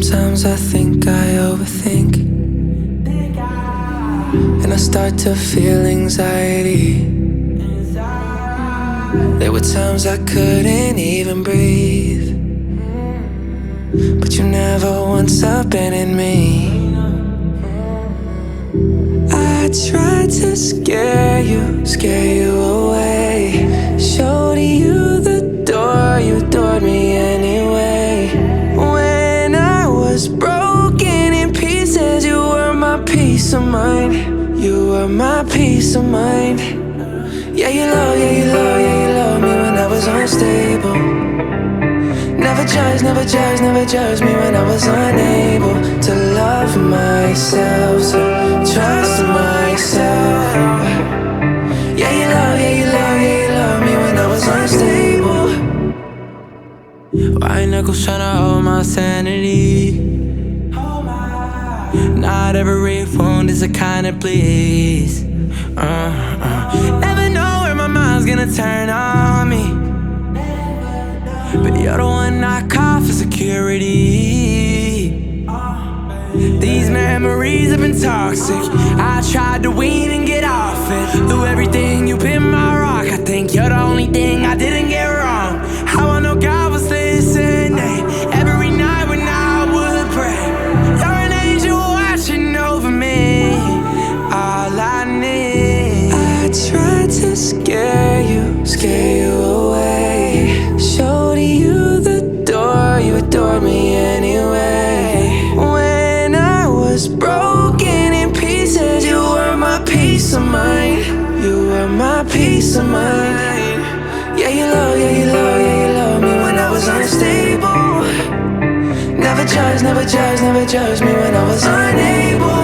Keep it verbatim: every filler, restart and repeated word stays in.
Sometimes I think I overthink, and I start to feel anxiety. There were times I couldn't even breathe, but you never once abandoned me. I tried to scare you, scare you away, showed you the door, you adored me anyway. When I was broken in pieces, you were my peace of mind. You were my peace of mind. Yeah, you love, yeah, you love, yeah, you love me when I was unstable. Never judge, never judge, never judge me when I was unable to love myself, so trust myself. Yeah, you love, yeah, you love, yeah, you love me when I was unstable. White knuckles tryna hold my sanity. Not every wound is a kind of bleeds. uh, uh. Never know where my mind's gonna turn on me, but you're the one I call for security. These memories have been toxic. I tried to wean and get off it. Through everything, you've been my rock. I think you're the only thing I didn't get wrong. How I know God was listening every night when I would pray. You're an angel watching over me, all I need. I tried to scare you, scare you away, showed you the door, you adored me anyway. When I was broken in pieces, you were my peace of mind. You were my peace of mind. Yeah, you love, yeah, you love, yeah, you love me when I was unstable. Never judge, never judge, never judge me when I was unable.